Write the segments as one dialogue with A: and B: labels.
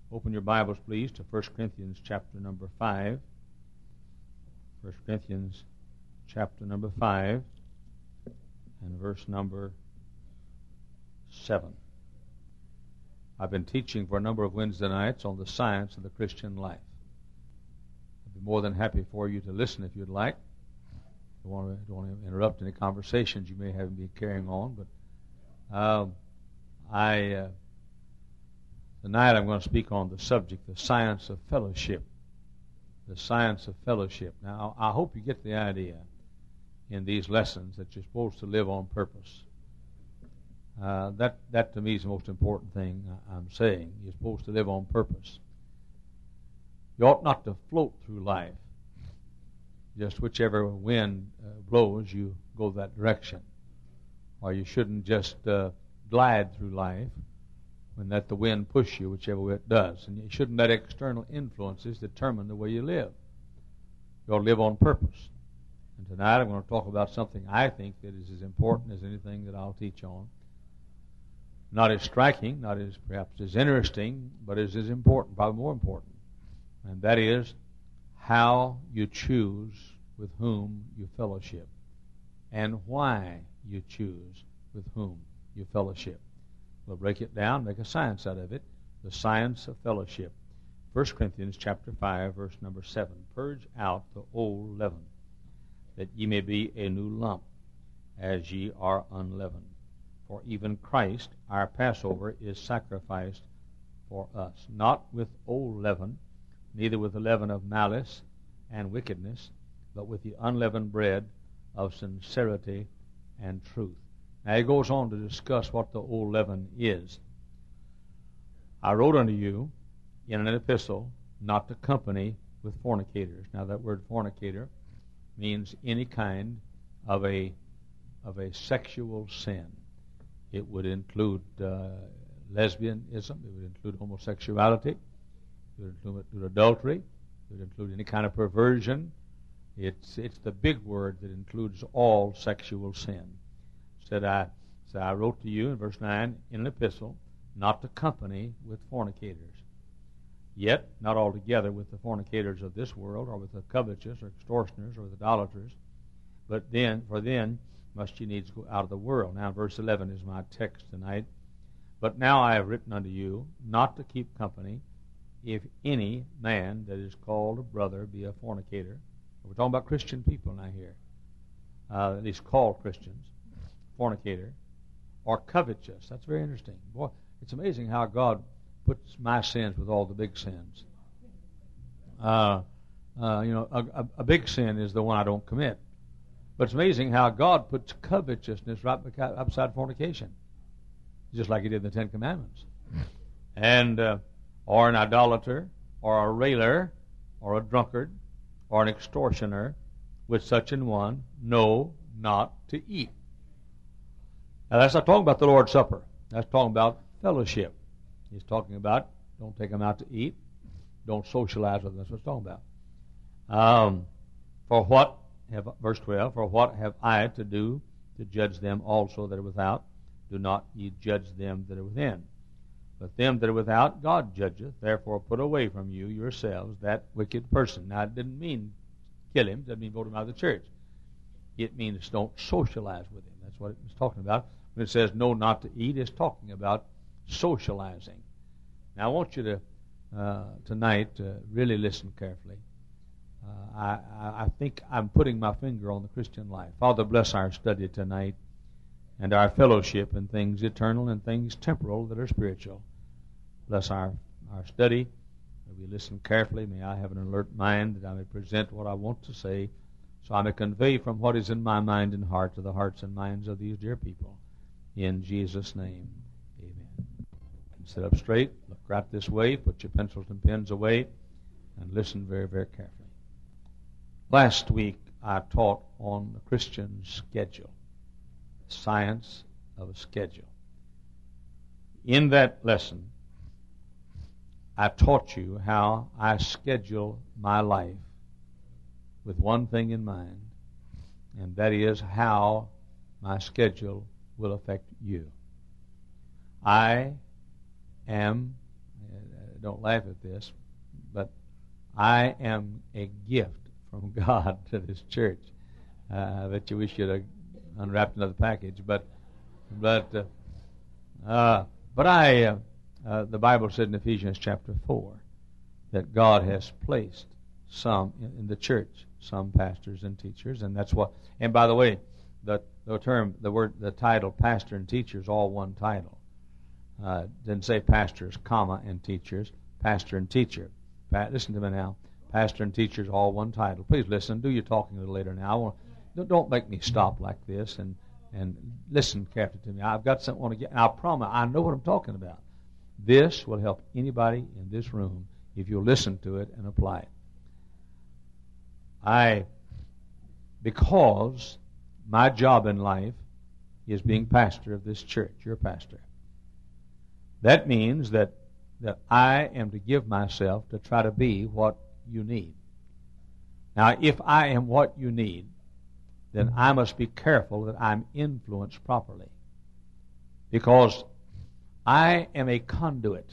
A: Open your Bibles, please, to 1 Corinthians chapter number 5. 1 Corinthians chapter number 5 and verse number 7. I've been teaching for a number of Wednesday nights on the science of the Christian life. I'd be more than happy for you to listen if you'd like. I don't want to interrupt any conversations you may have been carrying on, but tonight I'm going to speak on the subject, the science of fellowship. The science of fellowship. Now, I hope you get the idea in these lessons that you're supposed to live on purpose. That to me is the most important thing I'm saying. You're supposed to live on purpose. You ought not to float through life. Just whichever wind blows, you go that direction. Or you shouldn't just glide through life and let the wind push you whichever way it does. And you shouldn't let external influences determine the way you live. You ought to live on purpose. And tonight I'm going to talk about something I think that is as important as anything that I'll teach on. Not as striking, not as perhaps as interesting, but as important, probably more important. And that is how you choose with whom you fellowship and why you choose with whom you fellowship. We'll break it down, make a science out of it, the science of fellowship. 1 Corinthians chapter 5, verse number 7. Purge out the old leaven, that ye may be a new lump, as ye are unleavened. For even Christ, our Passover, is sacrificed for us, not with old leaven, neither with the leaven of malice and wickedness, but with the unleavened bread of sincerity and truth. Now he goes on to discuss what the old leaven is. I wrote unto you in an epistle not to company with fornicators. Now that word fornicator means any kind of a sexual sin. It would include lesbianism. It would include homosexuality. It would include adultery. It would include any kind of perversion. It's the big word that includes all sexual sin. I wrote to you in verse 9 in an epistle not to company with fornicators. Yet, not altogether with the fornicators of this world, or with the covetous, or extortioners, or with idolaters, but then must ye needs go out of the world. Now, verse 11 is my text tonight. But now I have written unto you not to keep company, if any man that is called a brother be a fornicator. We're talking about Christian people now here, at least called Christians, fornicator, or covetous. That's very interesting. Boy, it's amazing how God puts my sins with all the big sins. A big sin is the one I don't commit. But it's amazing how God puts covetousness right upside fornication, just like he did in the Ten Commandments. And or an idolater, or a railer, or a drunkard, or an extortioner, with such an one know not to eat. Now that's not talking about the Lord's Supper. That's talking about fellowship. He's talking about don't take them out to eat, don't socialize with them. That's what he's talking about. Verse 12, for what have I to do to judge them also that are without? Do not ye judge them that are within. But them that are without, God judgeth. Therefore put away from you yourselves that wicked person. Now it didn't mean kill him. It doesn't mean vote him out of the church. It means don't socialize with him. That's what it was talking about. When it says no not to eat, it's talking about socializing. Now I want you to tonight really listen carefully. I think I'm putting my finger on the Christian life. Father, bless our study tonight and our fellowship in things eternal and things temporal that are spiritual. Bless our study. May we listen carefully. May I have an alert mind that I may present what I want to say, so I may convey from what is in my mind and heart to the hearts and minds of these dear people. In Jesus' name, amen. Sit up straight, look right this way, put your pencils and pens away, and listen very, very carefully. Last week, I taught on the Christian schedule, the science of a schedule. In that lesson, I taught you how I schedule my life with one thing in mind, and that is how my schedule will affect you. I am don't laugh at this, but I am a gift from God to this church. I bet you we should have unwrapped another package, but the Bible said in Ephesians chapter 4 that God has placed some in the church, some pastors and teachers, and that's what. And by the way, the title pastor and teacher is all one title. Didn't say pastors, comma, and teachers. Pastor and teacher. Listen to me now. Pastor and teacher is all one title. Please listen. Do your talking a little later now. Don't make me stop like this and listen carefully to me. I've got something I want to get. And I promise I know what I'm talking about. This will help anybody in this room if you'll listen to it and apply it. Because my job in life is being pastor of this church. You're a pastor. That means that I am to give myself to try to be what you need. Now, if I am what you need, then I must be careful that I'm influenced properly. Because I am a conduit.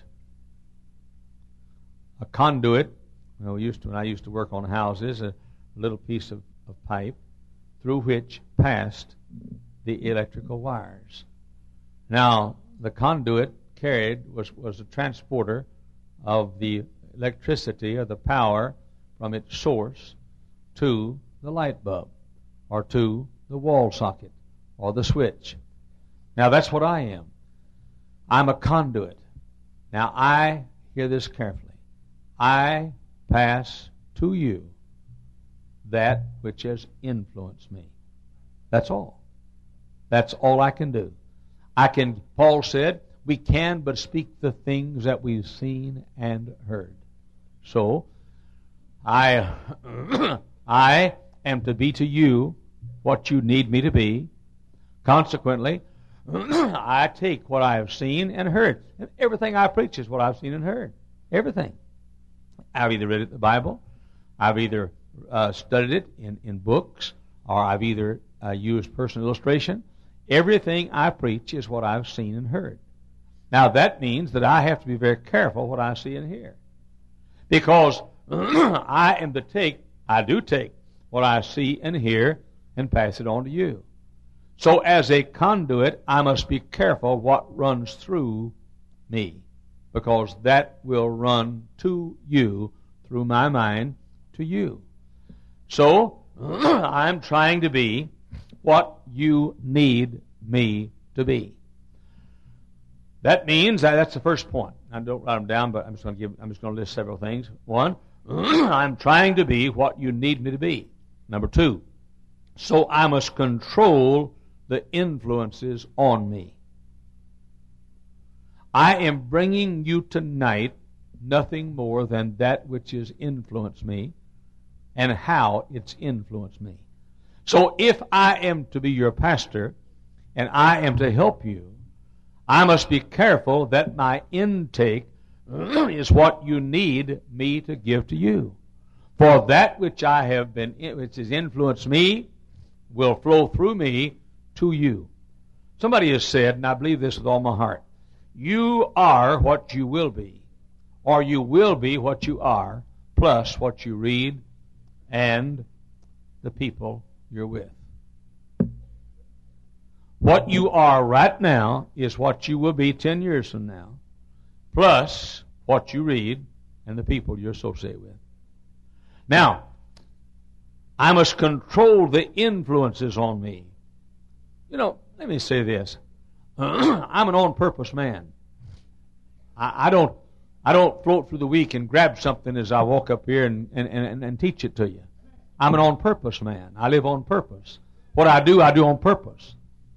A: A conduit, when I used to work on houses, a little piece of pipe through which passed the electrical wires. Now, the conduit was a transporter of the electricity or the power from its source to the light bulb or to the wall socket or the switch. Now, that's what I am. I'm a conduit. Now, I hear this carefully. I pass to you that which has influenced me. That's all. That's all I can do. Paul said, we can but speak the things that we've seen and heard. So, I am to be to you what you need me to be. Consequently, I take what I have seen and heard. And everything I preach is what I've seen and heard. Everything. I've either read it in the Bible, I've either studied it in books, or I've either used personal illustration. Everything I preach is what I've seen and heard. Now, that means that I have to be very careful what I see and hear. Because I do take what I see and hear and pass it on to you. So as a conduit, I must be careful what runs through me. Because that will run to you, through my mind, to you. So, I'm trying to be what you need me to be. That means that's the first point. I don't write them down, but I'm just going to list several things. One, I'm trying to be what you need me to be. Number two, so I must control the influences on me. I am bringing you tonight nothing more than that which has influenced me and how it's influenced me. So if I am to be your pastor and I am to help you, I must be careful that my intake is what you need me to give to you. For that which which has influenced me will flow through me to you. Somebody has said, and I believe this with all my heart, you are what you will be, or you will be what you are, plus what you read and the people you're with. What you are right now is what you will be 10 years from now, plus what you read and the people you're associated with. Now, I must control the influences on me. Let me say this. I'm an on-purpose man. I don't float through the week and grab something as I walk up here and teach it to you. I'm an on-purpose man. I live on purpose. What I do on purpose.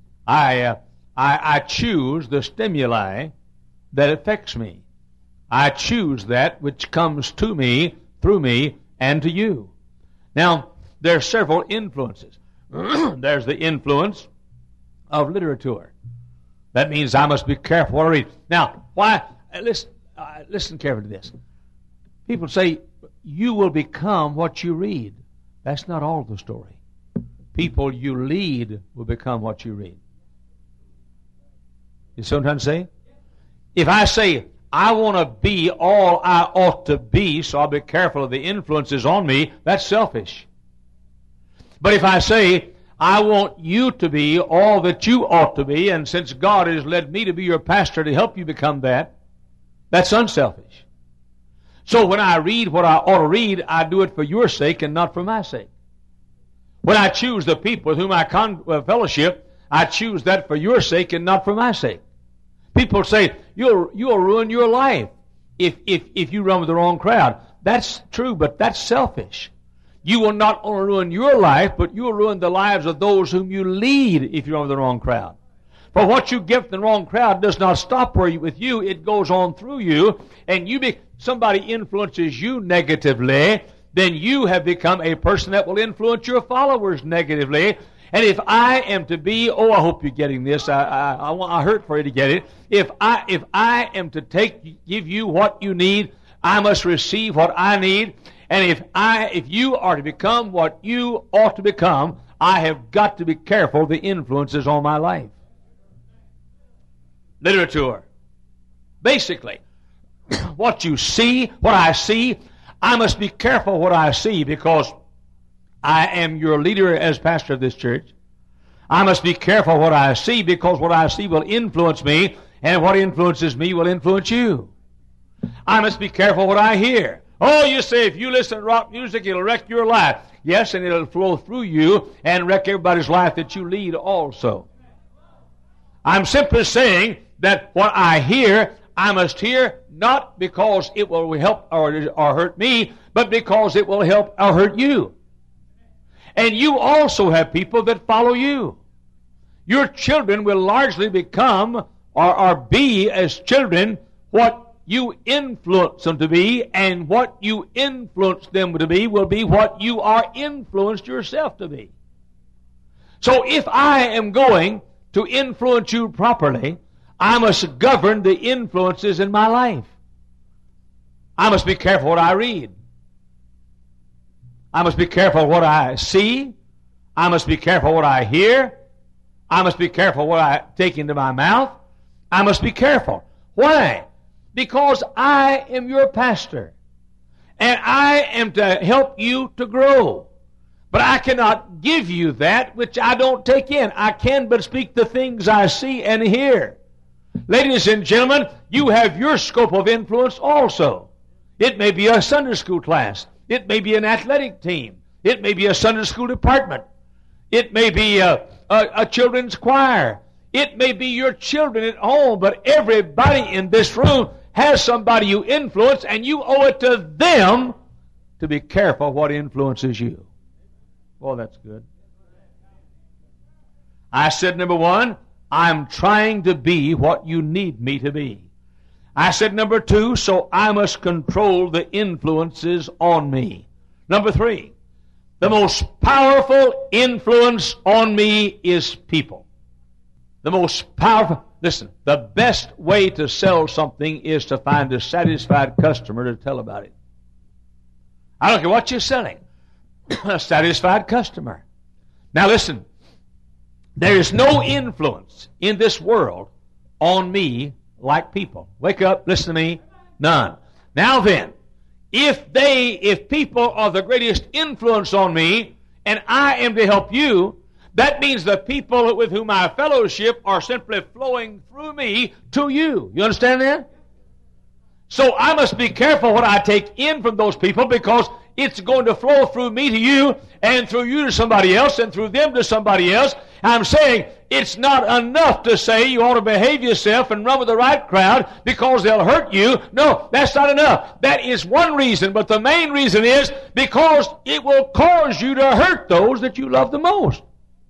A: I choose the stimuli that affects me. I choose that which comes to me, through me, and to you. Now, there are several influences. There's the influence of literature. That means I must be careful what I read. Now, why? Listen carefully to this. People say, you will become what you read. That's not all the story. People you lead will become what you read. You see what I'm trying to say? If I say, I want to be all I ought to be, so I'll be careful of the influences on me, that's selfish. But if I say, I want you to be all that you ought to be, and since God has led me to be your pastor to help you become that, that's unselfish. So when I read what I ought to read, I do it for your sake and not for my sake. When I choose the people with whom I fellowship, I choose that for your sake and not for my sake. People say, you'll ruin your life if you run with the wrong crowd. That's true, but that's selfish. You will not only ruin your life, but you will ruin the lives of those whom you lead if you run with the wrong crowd. For what you get from the wrong crowd does not stop with you. It goes on through you, and somebody influences you negatively, then you have become a person that will influence your followers negatively. And if I am to be, I hope you're getting this. I hurt for you to get it. If I am to give you what you need, I must receive what I need. And if you are to become what you ought to become, I have got to be careful of the influences on my life. Literature. Basically, what you see, what I see, I must be careful what I see because I am your leader as pastor of this church. I must be careful what I see because what I see will influence me, and what influences me will influence you. I must be careful what I hear. Oh, you say if you listen to rock music, it'll wreck your life. Yes, and it'll flow through you and wreck everybody's life that you lead also. I'm simply saying that what I hear, I must hear not because it will help or hurt me, but because it will help or hurt you. And you also have people that follow you. Your children will largely become or be as children what you influence them to be, and what you influence them to be will be what you are influenced yourself to be. So if I am going to influence you properly, I must govern the influences in my life. I must be careful what I read. I must be careful what I see. I must be careful what I hear. I must be careful what I take into my mouth. I must be careful. Why? Because I am your pastor. And I am to help you to grow. But I cannot give you that which I don't take in. I can but speak the things I see and hear. Ladies and gentlemen, you have your scope of influence also. It may be a Sunday school class. It may be an athletic team. It may be a Sunday school department. It may be a children's choir. It may be your children at home, but everybody in this room has somebody you influence, and you owe it to them to be careful what influences you. Well, that's good. I said, number one, I'm trying to be what you need me to be. I said, number two, so I must control the influences on me. Number three, the most powerful influence on me is people. The most powerful, listen, the best way to sell something is to find a satisfied customer to tell about it. I don't care what you're selling. A satisfied customer. Now listen, there is no influence in this world on me like people. Wake up, listen to me. None. Now then, if people are the greatest influence on me, and I am to help you, that means the people with whom I fellowship are simply flowing through me to you. You understand that? So I must be careful what I take in from those people, because it's going to flow through me to you, and through you to somebody else, and through them to somebody else. I'm saying it's not enough to say you ought to behave yourself and run with the right crowd because they'll hurt you. No, that's not enough. That is one reason, but the main reason is because it will cause you to hurt those that you love the most.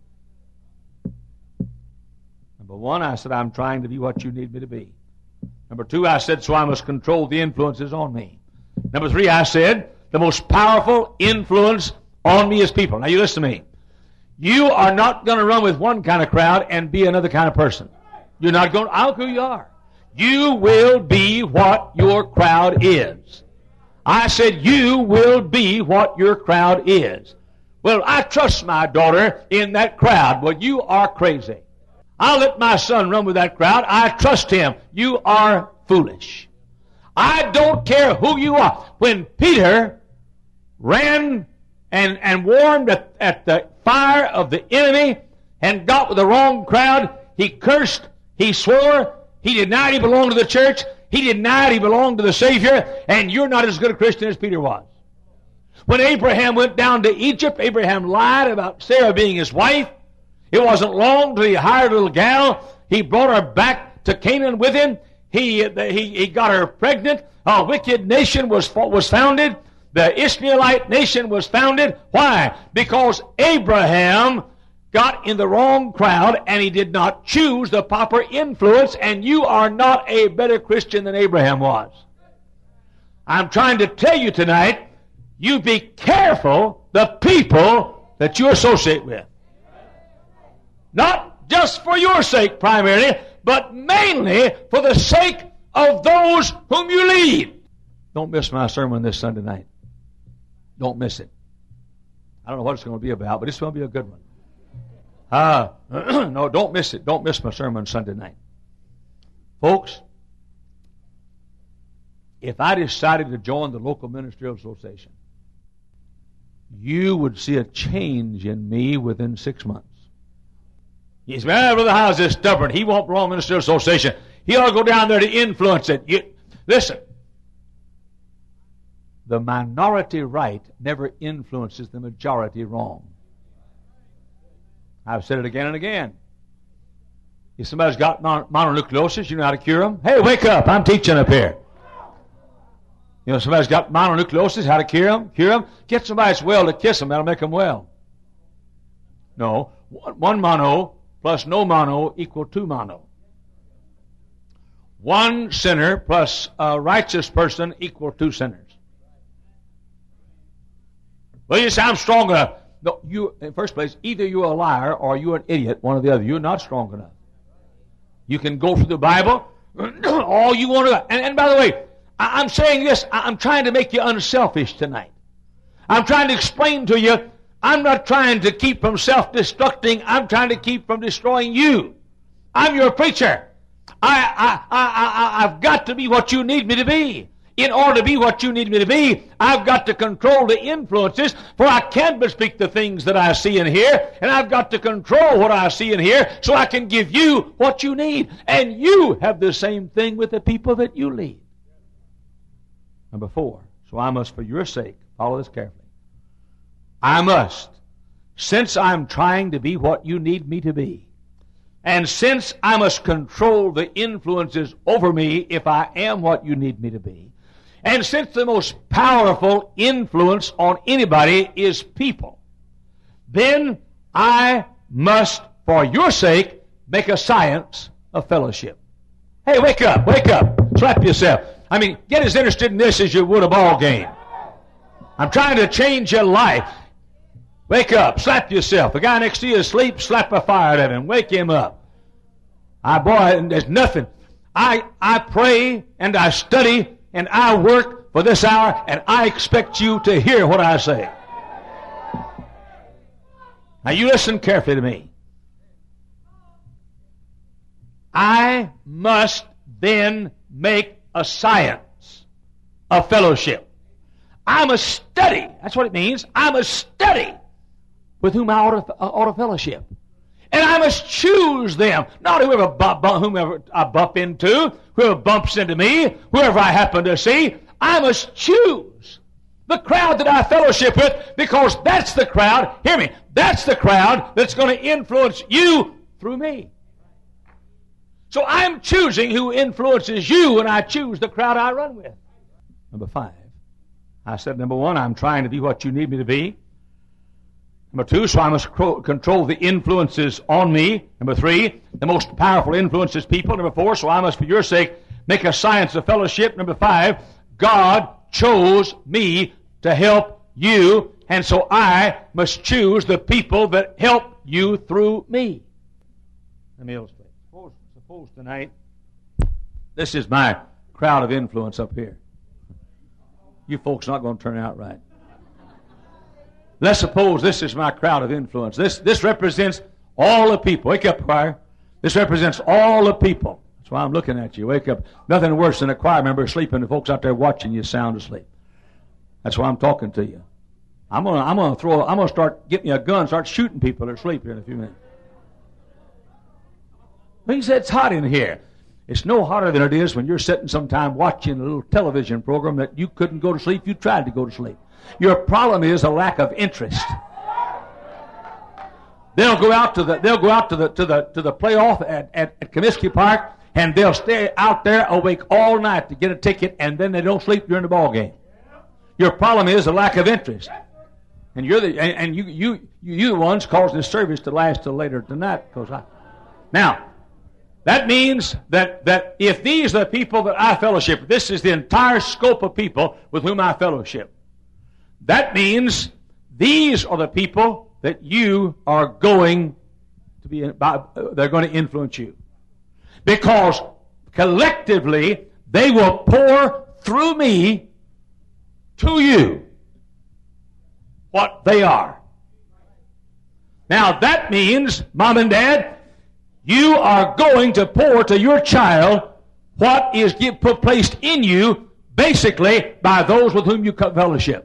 A: Number one, I said, I'm trying to be what you need me to be. Number two, I said, so I must control the influences on me. Number three, I said, the most powerful influence on me is people. Now you listen to me. You are not going to run with one kind of crowd and be another kind of person. You're not going to, I don't care who you are. You will be what your crowd is. I said you will be what your crowd is. Well, I trust my daughter in that crowd. Well, you are crazy. I'll let my son run with that crowd. I trust him. You are foolish. I don't care who you are. When Peter ran and warmed at the fire of the enemy and got with the wrong crowd, he cursed, he swore, he denied he belonged to the church, he denied he belonged to the Savior, and you're not as good a Christian as Peter was. When Abraham went down to Egypt, Abraham lied about Sarah being his wife. It wasn't long till he hired a little gal. He brought her back to Canaan with him. He got her pregnant. A wicked nation was founded. The Ishmaelite nation was founded. Why? Because Abraham got in the wrong crowd and he did not choose the proper influence, and you are not a better Christian than Abraham was. I'm trying to tell you tonight, you be careful the people that you associate with. Not just for your sake primarily, but mainly for the sake of those whom you lead. Don't miss my sermon this Sunday night. Don't miss it. I don't know what it's going to be about, but it's going to be a good one. No, don't miss it. Don't miss my sermon Sunday night. Folks, if I decided to join the local ministerial association, you would see a change in me within 6 months. He says, well, Brother Howes is stubborn. He won't belong to the ministerial association. He ought to go down there to influence it. Listen, the minority right never influences the majority wrong. I've said it again and again. If somebody's got mononucleosis, you know how to cure them? Hey, wake up. I'm teaching up here. You know, somebody's got mononucleosis, how to cure them? Cure them? Get somebody that's well to kiss them. That'll make them well. No. One mono plus no mono equal 2 mono. One sinner plus a righteous person equal 2 sinners. Well, you say, I'm strong enough. No, you, in first place, either you're a liar or you're an idiot, one or the other. You're not strong enough. You can go through the Bible all you want to. And by the way, I'm saying this, I'm trying to make you unselfish tonight. I'm trying to explain to you, I'm not trying to keep from self-destructing, I'm trying to keep from destroying you. I'm your preacher. I've got to be what you need me to be. In order to be what you need me to be, I've got to control the influences, for I can't but speak the things that I see and hear, and I've got to control what I see and hear so I can give you what you need. And you have the same thing with the people that you lead. Number 4, so I must, for your sake, follow this carefully. I must, since I'm trying to be what you need me to be, and since I must control the influences over me if I am what you need me to be, and since the most powerful influence on anybody is people, then I must, for your sake, make a science of fellowship. Hey, wake up, slap yourself. I mean, get as interested in this as you would a ball game. I'm trying to change your life. Wake up, slap yourself. The guy next to you is asleep, slap a fire at him, wake him up. Boy, there's nothing. I pray and I study and I work for this hour, and I expect you to hear what I say. Now you listen carefully to me. I must then make a science of fellowship. I must study. That's what it means. I must study with whom I ought to fellowship. And I must choose them. Not whomever I bump into, whoever bumps into me, whoever I happen to see. I must choose the crowd that I fellowship with, because that's the crowd, hear me, that's the crowd that's going to influence you through me. So I'm choosing who influences you, and I choose the crowd I run with. Number 5. I said, number 1, I'm trying to be what you need me to be. Number 2, so I must control the influences on me. Number 3, the most powerful influences people. Number 4, so I must, for your sake, make a science of fellowship. Number 5, God chose me to help you, and so I must choose the people that help you through me. Let me illustrate. Suppose tonight, this is my crowd of influence up here. You folks are not going to turn out right. Let's suppose this is my crowd of influence. This represents all the people. Wake up, choir. This represents all the people. That's why I'm looking at you. Wake up. Nothing worse than a choir member sleeping, the folks out there watching you sound asleep. That's why I'm talking to you. I'm gonna start getting you a gun, start shooting people that are asleep here in a few minutes. He said it's hot in here. It's no hotter than it is when you're sitting sometime watching a little television program that you couldn't go to sleep. You tried to go to sleep. Your problem is a lack of interest. They'll go out to the playoff at Comiskey Park, and they'll stay out there awake all night to get a ticket, and then they don't sleep during the ball game. Your problem is a lack of interest, and you're the ones causing the service to last till later tonight. Now, that means that if these are the people that I fellowship, this is the entire scope of people with whom I fellowship. That means these are the people that you are going to be, they're going to influence you. Because collectively, they will pour through me to you what they are. Now that means, Mom and Dad, you are going to pour to your child what is placed in you basically by those with whom you fellowship.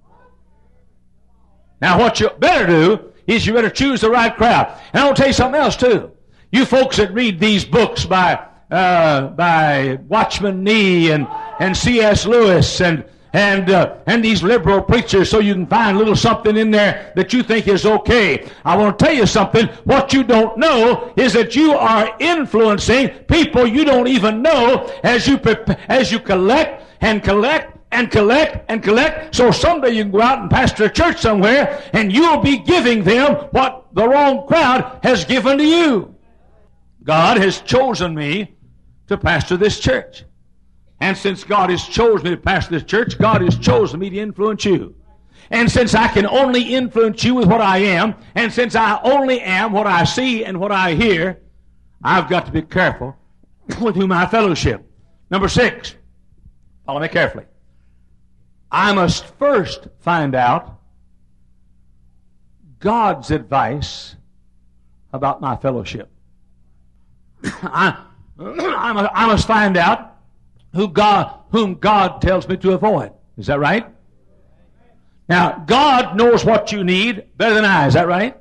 A: Now what you better do is you better choose the right crowd. And I'll tell you something else too. You folks that read these books by Watchman Nee and C.S. Lewis and these liberal preachers, so you can find a little something in there that you think is okay. I want to tell you something. What you don't know is that you are influencing people you don't even know as you collect and collect and collect and collect. So someday you can go out and pastor a church somewhere, and you'll be giving them what the wrong crowd has given to you. God has chosen me to pastor this church. And since God has chosen me to pastor this church, God has chosen me to influence you. And since I can only influence you with what I am, and since I only am what I see and what I hear, I've got to be careful with whom I fellowship. Number 6, follow me carefully. I must first find out God's advice about my fellowship. I must find out whom God tells me to avoid. Is that right? Now, God knows what you need better than I. Is that right?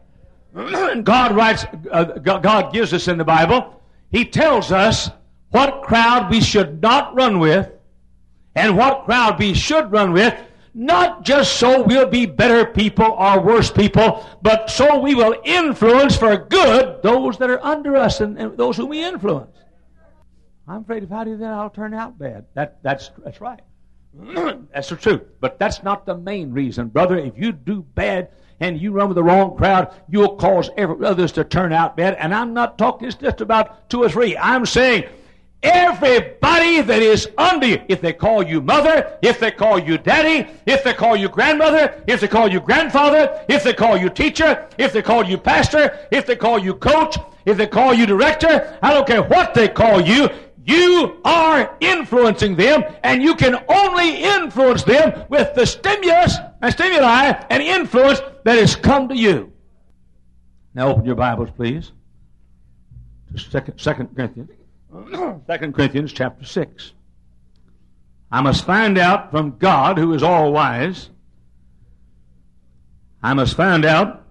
A: God gives us in the Bible, He tells us what crowd we should not run with and what crowd we should run with, not just so we'll be better people or worse people, but so we will influence for good those that are under us and those whom we influence. I'm afraid if I do that, I'll turn out bad. That's right. That's the truth. But that's not the main reason. Brother, if you do bad and you run with the wrong crowd, you'll cause others to turn out bad. And I'm not talking just about 2 or 3. I'm saying everybody that is under you, if they call you mother, if they call you daddy, if they call you grandmother, if they call you grandfather, if they call you teacher, if they call you pastor, if they call you coach, if they call you director, I don't care what they call you, you are influencing them, and you can only influence them with the stimuli and influence that has come to you. Now open your Bibles, please, to 2 Corinthians. 2 Corinthians chapter 6. I must find out from God, who is all wise. I must find out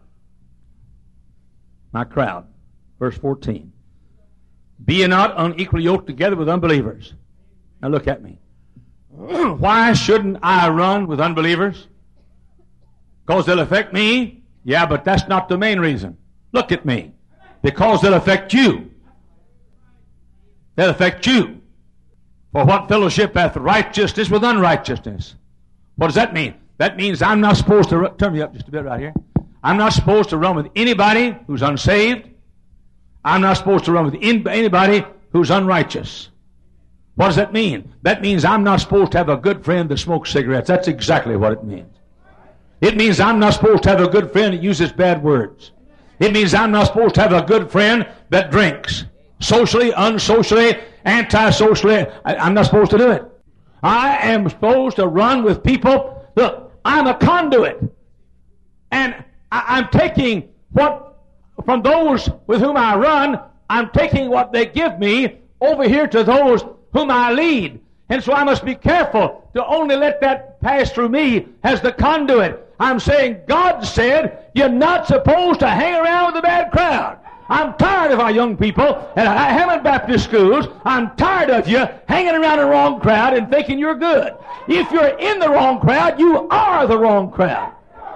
A: my crowd. Verse 14. Be ye not unequally yoked together with unbelievers. Now look at me. Why shouldn't I run with unbelievers? Because they'll affect me? Yeah, but that's not the main reason. Look at me. Because they'll affect you. They'll affect you. For what fellowship hath righteousness with unrighteousness? What does that mean? That means I'm not supposed to... Turn me up just a bit right here. I'm not supposed to run with anybody who's unsaved. I'm not supposed to run with anybody who's unrighteous. What does that mean? That means I'm not supposed to have a good friend that smokes cigarettes. That's exactly what it means. It means I'm not supposed to have a good friend that uses bad words. It means I'm not supposed to have a good friend that drinks. Socially, unsocially, anti-socially, I'm not supposed to do it. I am supposed to run with people. Look, I'm a conduit. And I'm taking what, from those with whom I run, I'm taking what they give me over here to those whom I lead. And so I must be careful to only let that pass through me as the conduit. I'm saying God said you're not supposed to hang around with a bad crowd. I'm tired of our young people at Hammond Baptist schools. I'm tired of you hanging around the wrong crowd and thinking you're good. If you're in the wrong crowd, you are the wrong crowd.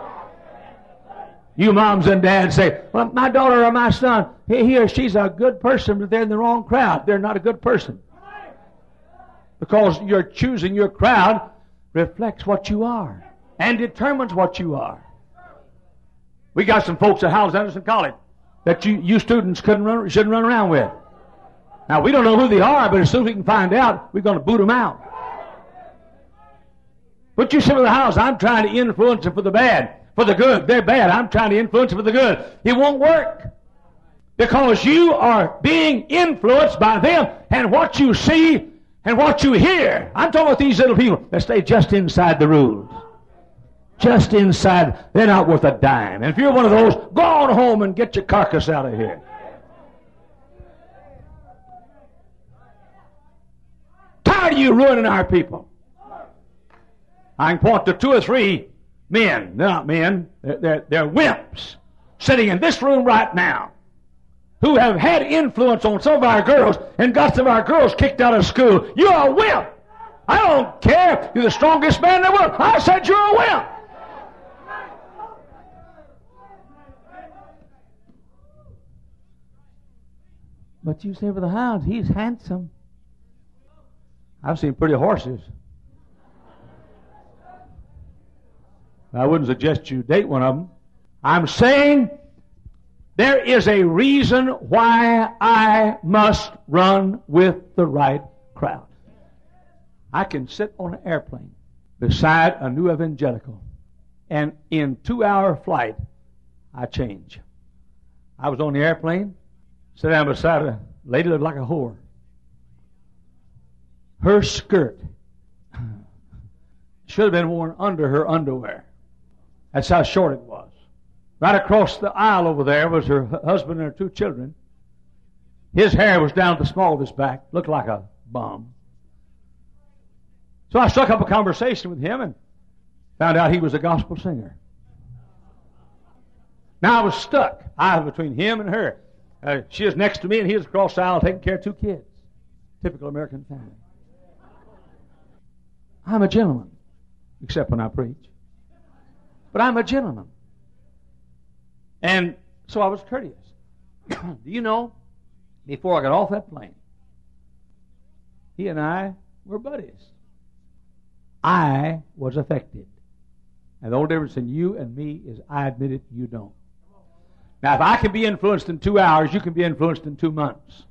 A: You moms and dads say, well, my daughter or my son, he or she's a good person, but they're in the wrong crowd. They're not a good person. Because you're choosing your crowd reflects what you are and determines what you are. We got some folks at Howells Anderson College that you students shouldn't run around with. Now, we don't know who they are, but as soon as we can find out, we're going to boot them out. But you sit with the house, I'm trying to influence them for the bad, for the good. They're bad. I'm trying to influence them for the good. It won't work. Because you are being influenced by them and what you see and what you hear. I'm talking about these little people that stay just inside the rules. Just inside. They're not worth a dime. And if you're one of those, go on home and get your carcass out of here. Tired of you ruining our people. I can point to 2 or 3 men. They're not men. They're wimps sitting in this room right now who have had influence on some of our girls and got some of our girls kicked out of school. You're a wimp. I don't care. You're the strongest man in the world. I said you're a wimp. But you say with the hounds, he's handsome. I've seen pretty horses. I wouldn't suggest you date one of them. I'm saying there is a reason why I must run with the right crowd. I can sit on an airplane beside a new evangelical, and in 2-hour flight, I change. I was on the airplane, sat down beside a lady that looked like a whore. Her skirt should have been worn under her underwear. That's how short it was. Right across the aisle over there was her husband and her 2 children. His hair was down at the small of his back, looked like a bum. So I struck up a conversation with him and found out he was a gospel singer. Now I was stuck. I was between him and her. She was next to me and he was across the aisle taking care of 2 kids. Typical American family. I'm a gentleman, except when I preach. But I'm a gentleman. And so I was courteous. Do you know, before I got off that plane, he and I were buddies. I was affected. And the only difference in you and me is I admit it, you don't. Now, if I can be influenced in 2 hours, you can be influenced in 2 months.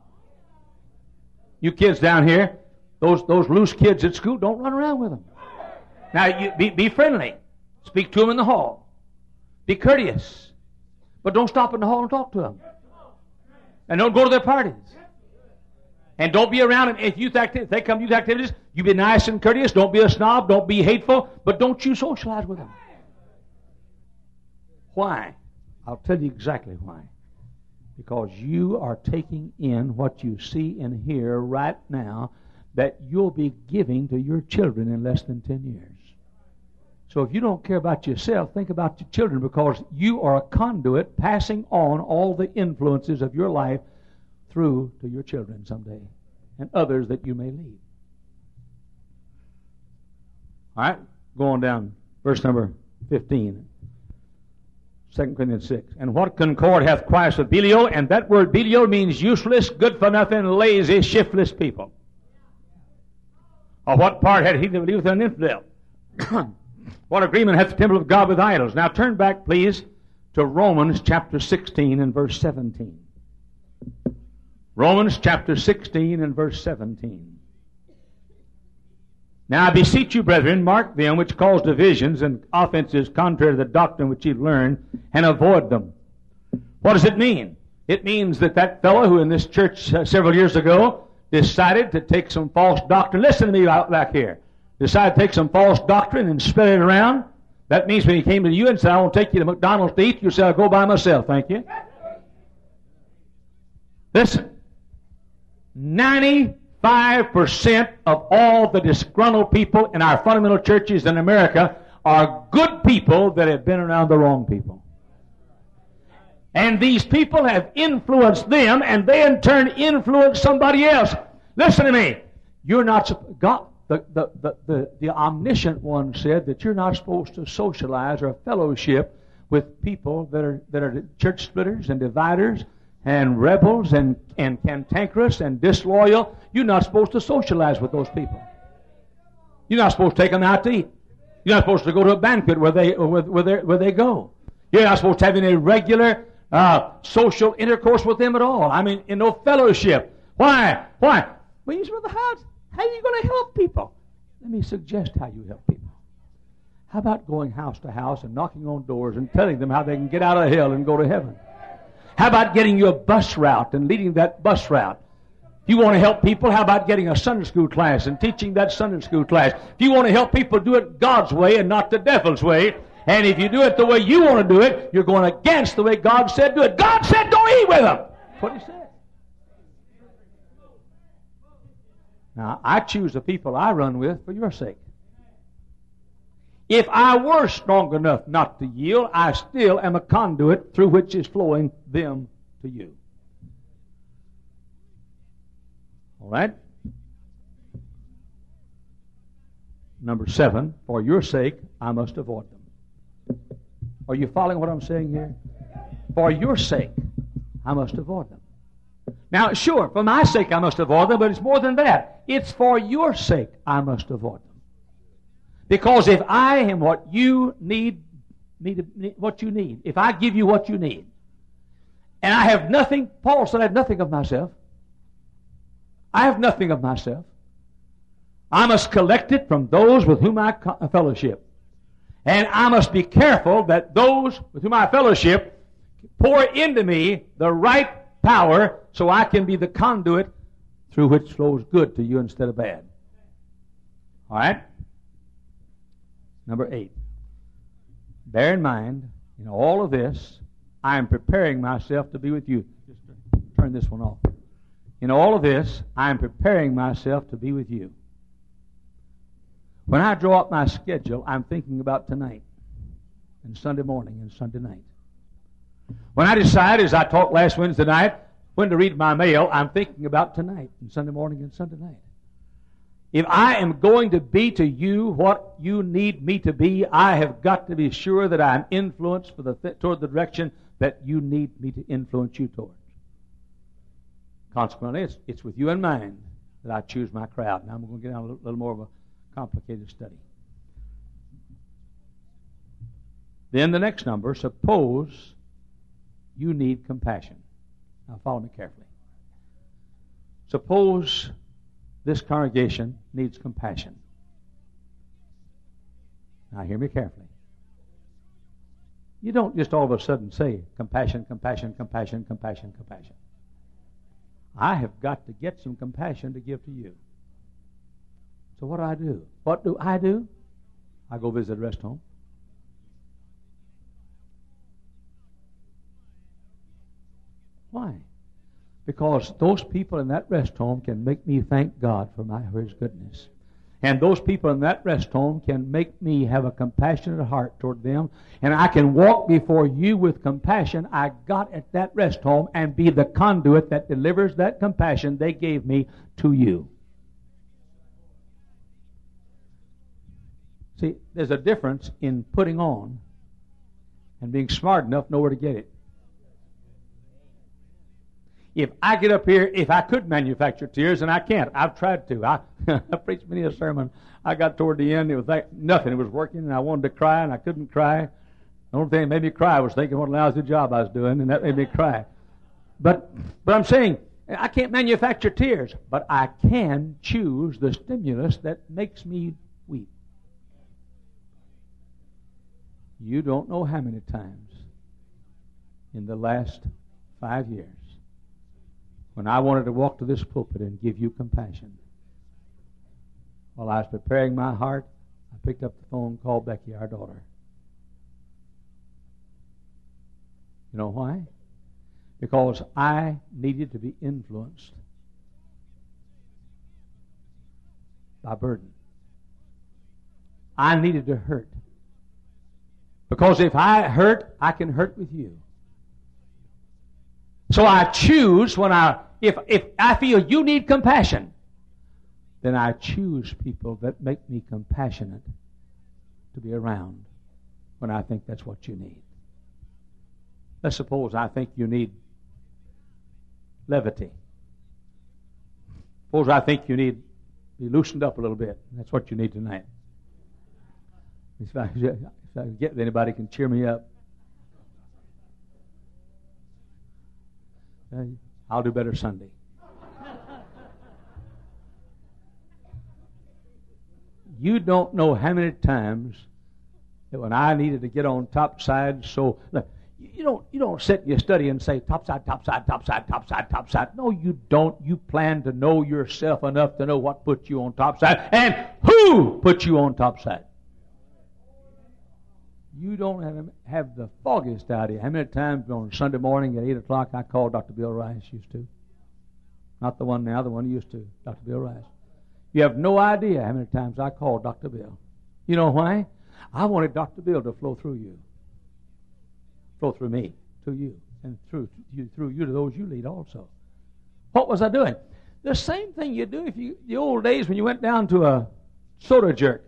A: You kids down here, those loose kids at school, don't run around with them. Now, you be friendly. Speak to them in the hall. Be courteous. But don't stop in the hall and talk to them. And don't go to their parties. And don't be around them. If they come to youth activities, you be nice and courteous. Don't be a snob. Don't be hateful. But don't you socialize with them. Why? I'll tell you exactly why. Because you are taking in what you see and hear right now that you'll be giving to your children in less than 10 years. So if you don't care about yourself, think about your children, because you are a conduit passing on all the influences of your life through to your children someday and others that you may lead. All right, go on down. Verse number 15. 2 Corinthians 6. And what concord hath Christ with Belial? And that word Belial means useless, good for nothing, lazy, shiftless people. Or what part had he to believe with an infidel? What agreement hath the temple of God with idols? Now turn back, please, to Romans chapter 16 and verse 17. Romans chapter 16 and verse 17. Now I beseech you, brethren, mark them which cause divisions and offenses contrary to the doctrine which you've learned, and avoid them. What does it mean? It means that fellow who in this church several years ago decided to take some false doctrine. Listen to me out back here. Decided to take some false doctrine and spread it around. That means when he came to you and said, I won't take you to McDonald's to eat, you said, I'll go by myself, thank you. Listen. 95% of all the disgruntled people in our fundamental churches in America are good people that have been around the wrong people. And these people have influenced them, and they in turn influence somebody else. Listen to me. You're not God. The omniscient one said that you're not supposed to socialize or fellowship with people that are church splitters and dividers and rebels and cantankerous and disloyal. You're not supposed to socialize with those people. You're not supposed to take them out to eat. You're not supposed to go to a banquet where they go. You're not supposed to have any regular social intercourse with them at all. I mean, in no fellowship. Why? Well, you say, how are you going to help people? Let me suggest how you help people. How about going house to house and knocking on doors and telling them how they can get out of hell and go to heaven? How about getting you a bus route and leading that bus route? If you want to help people, how about getting a Sunday school class and teaching that Sunday school class? If you want to help people, do it God's way and not the devil's way. And if you do it the way you want to do it, you're going against the way God said do it. God said don't eat with them. That's what He said. Now, I choose the people I run with for your sake. If I were strong enough not to yield, I still am a conduit through which is flowing them to you. All right? Number 7, for your sake, I must avoid them. Are you following what I'm saying here? For your sake, I must avoid them. Now, sure, for my sake I must avoid them, but it's more than that. It's for your sake I must avoid them. Because if I am what you need, if I give you what you need, and I have nothing, Paul said I have nothing of myself. I have nothing of myself. I must collect it from those with whom I fellowship. And I must be careful that those with whom I fellowship pour into me the right power so I can be the conduit through which flows good to you instead of bad. All right? Number 8. Bear in mind, in all of this, I am preparing myself to be with you. Just turn this one off. In all of this, I am preparing myself to be with you. When I draw up my schedule, I'm thinking about tonight and Sunday morning and Sunday night. When I decide, as I talked last Wednesday night, when to read my mail, I'm thinking about tonight and Sunday morning and Sunday night. If I am going to be to you what you need me to be, I have got to be sure that I'm influenced toward the direction that you need me to influence you towards. Consequently, it's with you in mind that I choose my crowd. Now I'm going to get down a little more of a complicated study. Then the next number, suppose you need compassion. Now follow me carefully. Suppose this congregation needs compassion. Now hear me carefully. You don't just all of a sudden say compassion, compassion, compassion, compassion, compassion. I have got to get some compassion to give to you. So what do? What do? I go visit a rest home. Why? Because those people in that rest home can make me thank God for His goodness. And those people in that rest home can make me have a compassionate heart toward them. And I can walk before you with compassion I got at that rest home and be the conduit that delivers that compassion they gave me to you. See, there's a difference in putting on and being smart enough to know where to get it. If I get up here, if I could manufacture tears, and I can't. I've tried to. I preached many a sermon. I got toward the end, it was like nothing. It was working, and I wanted to cry, and I couldn't cry. The only thing that made me cry was thinking what a lousy job I was doing, and that made me cry. But I'm saying, I can't manufacture tears, but I can choose the stimulus that makes me weep. You don't know how many times in the last 5 years when I wanted to walk to this pulpit and give you compassion. While I was preparing my heart, I picked up the phone and called Becky, our daughter. You know why? Because I needed to be influenced my burden. I needed to hurt. Because if I hurt, I can hurt with you. So I choose if I feel you need compassion, then I choose people that make me compassionate to be around when I think that's what you need. Let's suppose I think you need levity. Suppose I think you need to be loosened up a little bit. That's what you need tonight. If I get anybody can cheer me up, I'll do better Sunday. You don't know how many times that when I needed to get on top side, so look, you don't sit and you study and say top side, top side, top side, top side, top side. No, you don't. You plan to know yourself enough to know what put you on top side and who put you on top side. You don't have the foggiest idea how many times on Sunday morning at 8 o'clock I called Dr. Bill Rice used to. Not the one now, the one he used to, Dr. Bill Rice. You have no idea how many times I called Dr. Bill. You know why? I wanted Dr. Bill to flow through you. Flow through me to you. And through you to those you lead also. What was I doing? The same thing you do the old days when you went down to a soda jerk.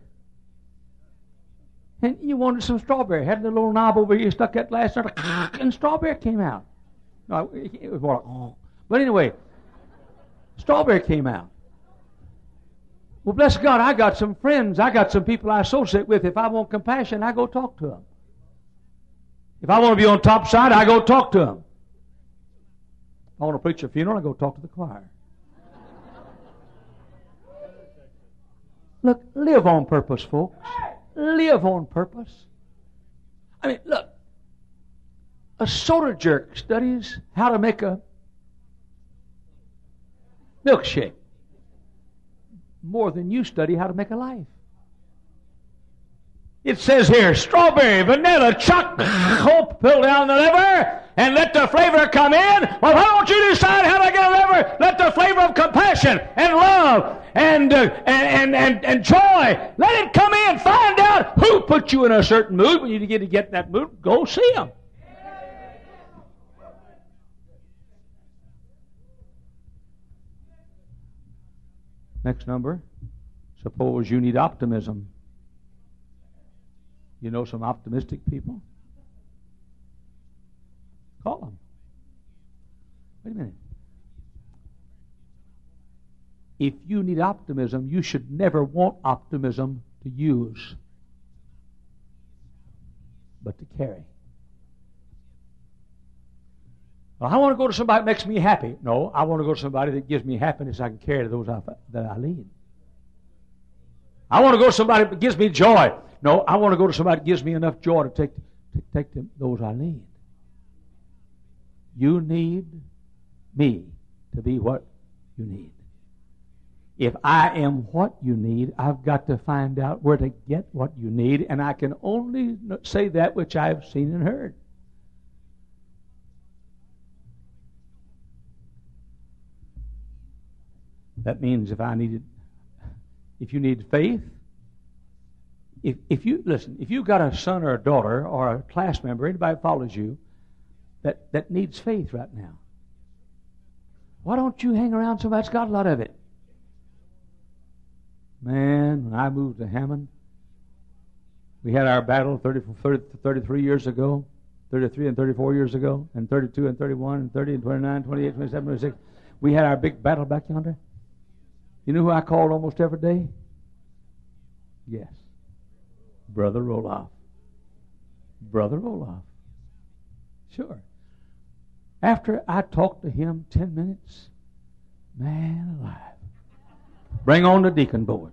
A: And you wanted some strawberry. Had the little knob over here, stuck that last and strawberry came out. No, it was more like, oh. But anyway, strawberry came out. Well, bless God, I got some friends. I got some people I associate with. If I want compassion, I go talk to them. If I want to be on top side, I go talk to them. If I want to preach a funeral, I go talk to the choir. Look, live on purpose, folks. Live on purpose. I mean, look, a soda jerk studies how to make a milkshake more than you study how to make a life. It says here, strawberry, vanilla, chocolate, hope, fill down the liver, and let the flavor come in. Well, why don't you decide how to get a liver? Let the flavor of compassion and love and joy, let it come in. Find out who put you in a certain mood. When you get in that mood, go see them. Next number. Suppose you need optimism. You know some optimistic people? Call them. Wait a minute. If you need optimism, you should never want optimism to use, but to carry. Well, I want to go to somebody that makes me happy. No, I want to go to somebody that gives me happiness I can carry to those that I lead. I want to go to somebody that gives me joy. No, I want to go to somebody that gives me enough joy to take to those I lead. You need me to be what you need. If I am what you need, I've got to find out where to get what you need, and I can only say that which I've seen and heard. That means if you need faith, if you've got a son or a daughter or a class member, anybody that follows you, that needs faith right now, why don't you hang around somebody that's got a lot of it? Man, when I moved to Hammond, we had our battle 33 years ago, 33 and 34 years ago, and 32 and 31 and 30 and 29, 28, 27, 26. We had our big battle back yonder. You know who I called almost every day? Yes. Brother Roloff. Brother Roloff. Sure. After I talked to him 10 minutes, man alive. Bring on the deacon board.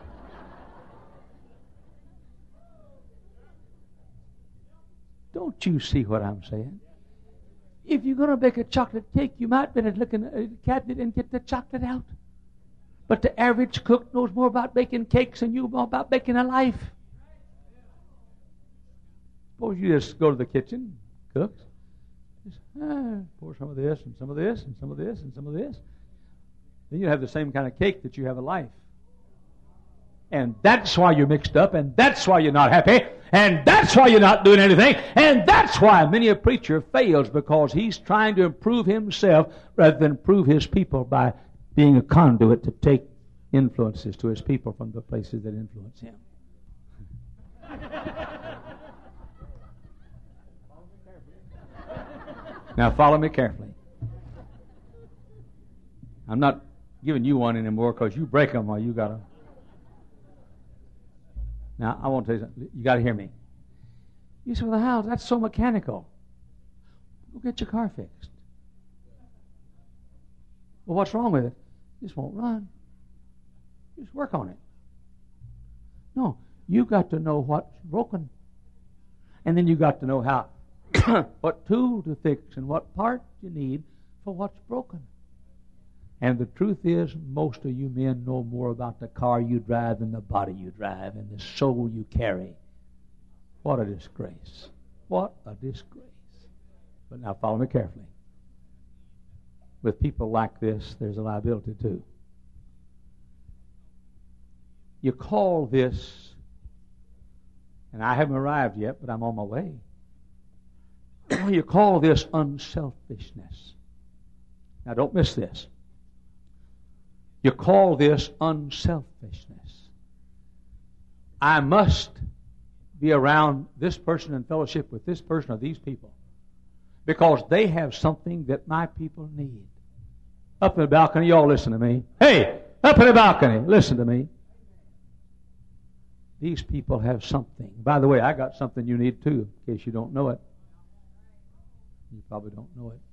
A: Don't you see what I'm saying? If you're going to bake a chocolate cake, you might better look in the cabinet and get the chocolate out. But the average cook knows more about baking cakes than you know about baking a life. Suppose you just go to the kitchen, cook, just pour some of this and some of this and some of this and some of this. Then you have the same kind of cake that you have a life. And that's why you're mixed up, and that's why you're not happy, and that's why you're not doing anything, and that's why many a preacher fails, because he's trying to improve himself rather than improve his people by being a conduit to take influences to his people from the places that influence him. Now follow me carefully. I'm not giving you one anymore because you break them or you got to. Now, I want to tell you something. You got to hear me. You say, well, the house, that's so mechanical. Go get your car fixed. Well, what's wrong with it? It just won't run. Just work on it. No, you got to know what's broken. And then you got to know how, what tool to fix and what part you need for what's broken. And the truth is, most of you men know more about the car you drive than the body you drive and the soul you carry. What a disgrace. What a disgrace. But now follow me carefully. With people like this, there's a liability too. You call this, and I haven't arrived yet, but I'm on my way. You call this unselfishness. Now don't miss this. You call this unselfishness. I must be around this person in fellowship with this person or these people because they have something that my people need. Up in the balcony, y'all listen to me. Hey, up in the balcony, listen to me. These people have something. By the way, I got something you need too, in case you don't know it. You probably don't know it.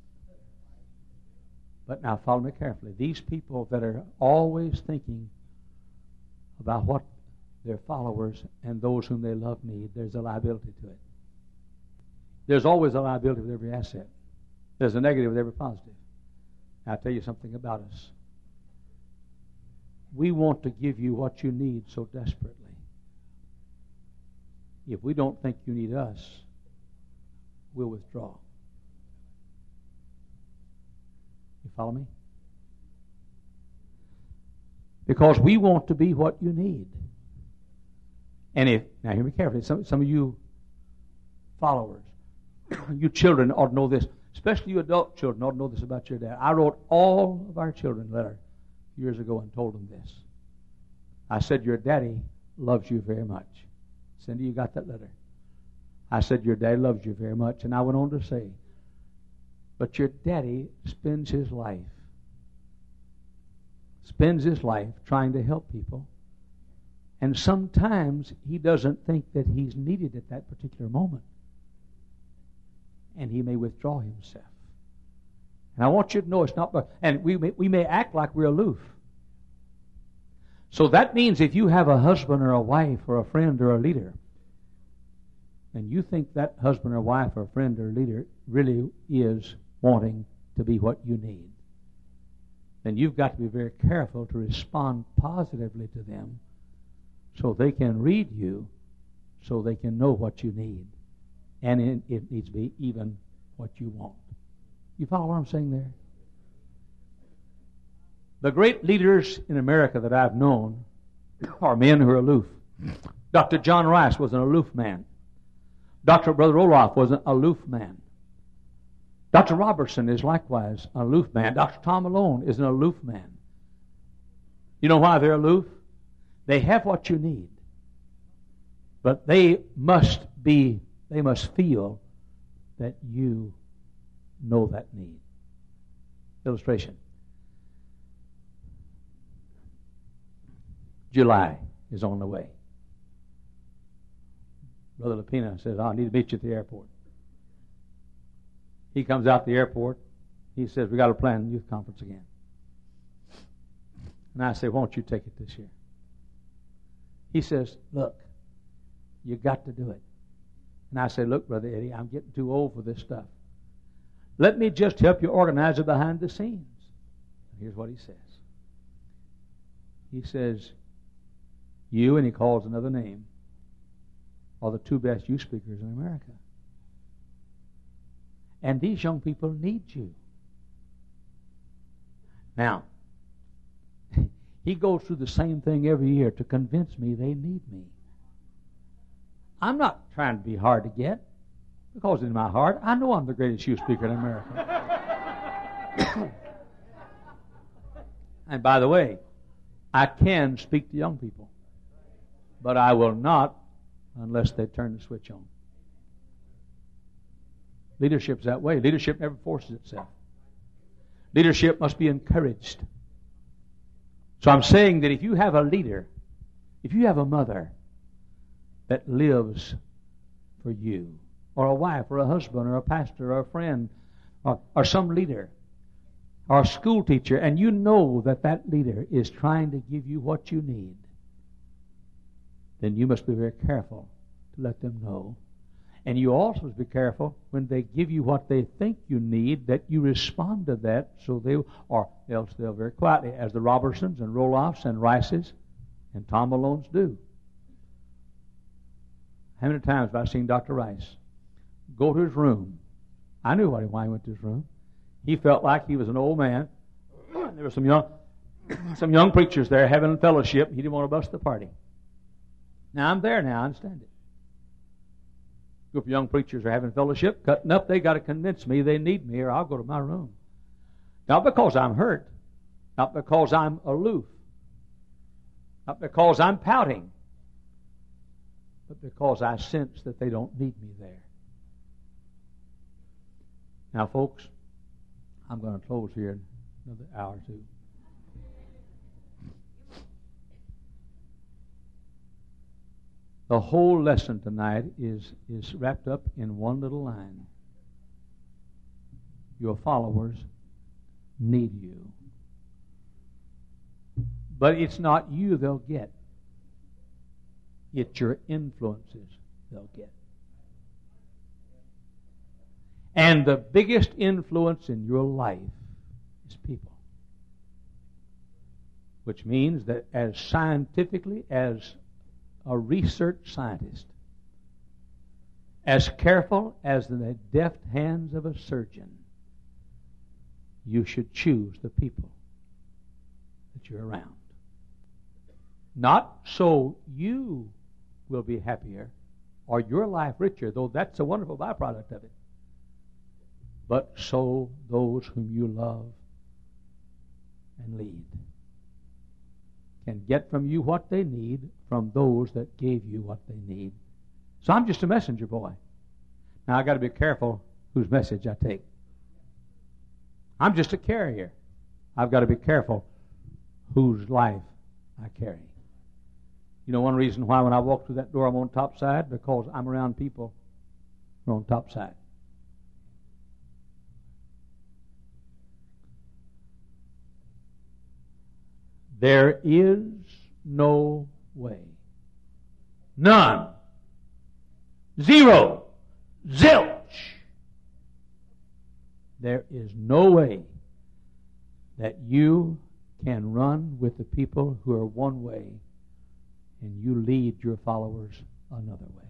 A: But now follow me carefully. These people that are always thinking about what their followers and those whom they love need, there's a liability to it. There's always a liability with every asset. There's a negative with every positive. Now, I'll tell you something about us. We want to give you what you need so desperately. If we don't think you need us, we'll withdraw. You follow me? Because we want to be what you need. And now hear me carefully, some of you followers, you children ought to know this, especially you adult children ought to know this about your dad. I wrote all of our children a letter years ago and told them this. I said, your daddy loves you very much. Cindy, you got that letter? I said, your daddy loves you very much. And I went on to say, but your daddy spends his life trying to help people. And sometimes he doesn't think that he's needed at that particular moment. And he may withdraw himself. And I want you to know it's not, and we may act like we're aloof. So that means if you have a husband or a wife or a friend or a leader, and you think that husband or wife or friend or leader really is wanting to be what you need, then you've got to be very careful to respond positively to them so they can read you, so they can know what you need. And it needs to be even what you want. You follow what I'm saying there? The great leaders in America that I've known are men who are aloof. Dr. John Rice was an aloof man. Dr. Brother Olaf was an aloof man. Dr. Robertson is likewise an aloof man. Dr. Tom Malone is an aloof man. You know why they're aloof? They have what you need. But they must feel that you know that need. Illustration. July is on the way. Brother Lapina says, I need to meet you at the airport. He comes out the airport. He says, we got to plan a youth conference again. And I say, won't you take it this year? He says, look, you got to do it. And I say, look, Brother Eddie, I'm getting too old for this stuff. Let me just help you organize it behind the scenes. Here's what he says. He says, you, and he calls another name, are the two best youth speakers in America. And these young people need you. Now, He goes through the same thing every year to convince me they need me. I'm not trying to be hard to get, because in my heart, I know I'm the greatest youth speaker in America. And by the way, I can speak to young people, but I will not unless they turn the switch on. Leadership's that way. Leadership never forces itself. Leadership must be encouraged. So I'm saying that if you have a leader, if you have a mother that lives for you, or a wife, or a husband, or a pastor, or a friend, or some leader, or a school teacher, and you know that that leader is trying to give you what you need, then you must be very careful to let them know. And you also must be careful when they give you what they think you need, that you respond to that, so they'll very quietly, as the Robertsons and Roloffs and Rices and Tom Malones do. How many times have I seen Dr. Rice go to his room? I knew why he went to his room. He felt like he was an old man. There were some young preachers there having fellowship. He didn't want to bust the party. Now I'm there now. I understand it. A group of young preachers are having fellowship, cutting up. They got to convince me they need me, or I'll go to my room. Not because I'm hurt, not because I'm aloof, not because I'm pouting, but because I sense that they don't need me there. Now, folks, I'm going to close here in another hour or two. The whole lesson tonight is wrapped up in one little line. Your followers need you. But it's not you they'll get. It's your influences they'll get. And the biggest influence in your life is people. Which means that as scientifically as a research scientist, as careful as the deft hands of a surgeon, you should choose the people that you're around. Not so you will be happier or your life richer, though that's a wonderful byproduct of it, but so those whom you love and lead can get from you what they need from those that gave you what they need. So I'm just a messenger boy. Now I've got to be careful whose message I take. I'm just a carrier. I've got to be careful whose life I carry. You know, one reason why when I walk through that door I'm on top side, because I'm around people who are on top side. There is no way. None. Zero. Zilch. There is no way that you can run with the people who are one way and you lead your followers another way.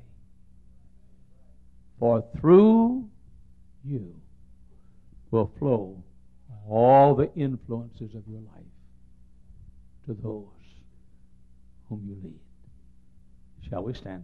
A: For through you will flow all the influences of your life to those whom you lead. Shall we stand?